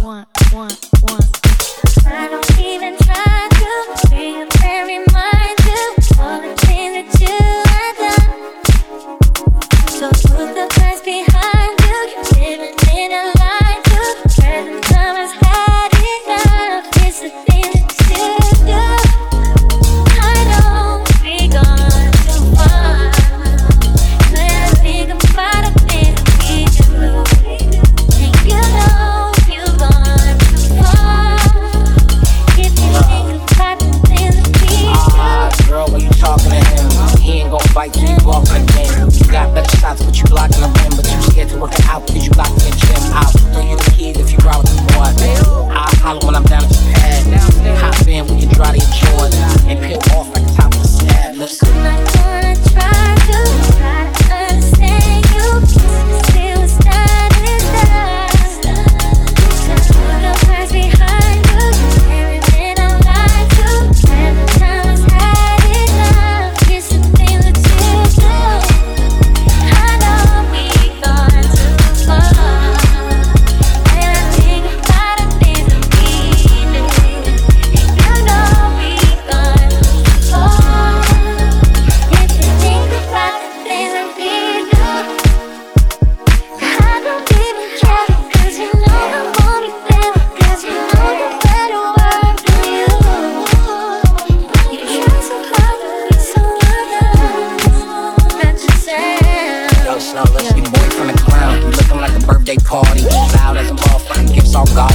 I don't even try to be a friend, remind you all the things that you have done. So put the past behind you. You're living in a lie too. Present time has had enough. It's the things that you do. I know we gone too far. When I think about the things we do, and you know you've gone too far. If you think about the things that we do. Girl, when you talking to him, he ain't gon' fight till you walk again. You got better shots, but you blocking the rim. But you scared to work it out, cause you locked in the gym. I'll throw you the keys if you ride with the boy. I'll holler when I'm down at your pad. Hop in, we can dry to your chores and peel off like the top of the slab. Listen. I'm not gonna try to understand you. See what's done is done. Put the past behind you. Everything I lied to. Every time has had enough. It's the thing that you do. I know we've gone too far. When I think about the things that we do, you know we've gone too far. If you think about the things that we do, I don't even care. 'Cause you know I'm only there. 'Cause you know the better word than you. You try so hard to be someone else, not yourself. Yo, Snow, listen, your boy from the clown. You looking like a birthday party. Loud as a motherfucker, gifts all gone.